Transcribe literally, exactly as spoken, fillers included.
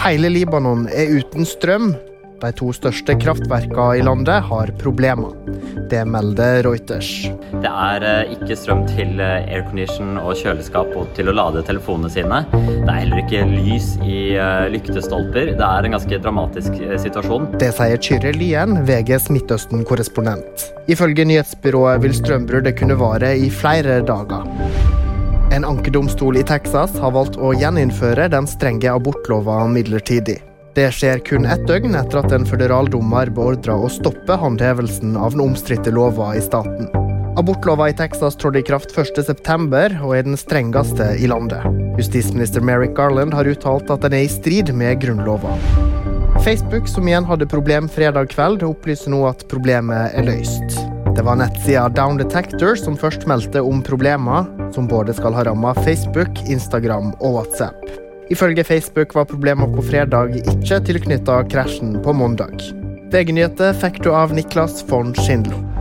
Hele Libanon er uten strøm. De to største kraftverkene i landet har problemer. Det melder Reuters. Det er ikke strøm til aircondition og kjøleskap og til å lade telefonene sine. Det er heller ikke lys i lyktestolper. Det er en ganske dramatisk situasjon. Det sier Kyrre Lien, V G's Midtøsten-korrespondent. Ifølge nyhetsbyrået vil strømbruddet kunne vare i flere dager. En ankedomstol i Texas har valgt å gjeninnføre den strenge abortlova midlertidig. Det skjer kun ett døgn etter at en føderal dommer beordret å stoppe håndhevelsen av den omstridte lova i staten. Abortlova i Texas trådte i kraft første september og er den strengeste i landet. Justisminister Merrick Garland har uttalt at den er i strid med grunnlova. Facebook, som igjen hadde problem fredag kveld, opplyser nå at problemet er løst. Det var nettsida Down Detector som først meldte om problemer, som både skal ha rammet Facebook, Instagram og WhatsApp. Ifølge Facebook var problemer på fredag ikke tilknyttet krasjen på mandag. V G-nyheter fikk du av Niklas von Schindler.